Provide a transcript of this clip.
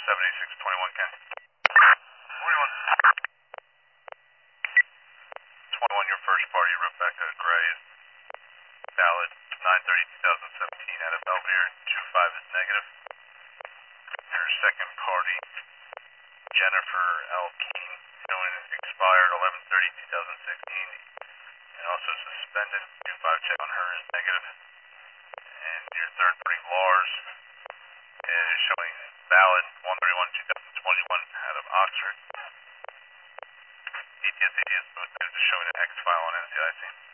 7621 Ken. 21, your first party Rebecca Gray is valid. 9/30/2017 out of Belvedere. 25 is negative. Your second party Jennifer L. Keene showing expired 11/30/2016 and also suspended. 25 check on her is negative. And your third party Lars is showing valid 1/31/2021 out of Oxford. ETS is showing an X file on NCIC.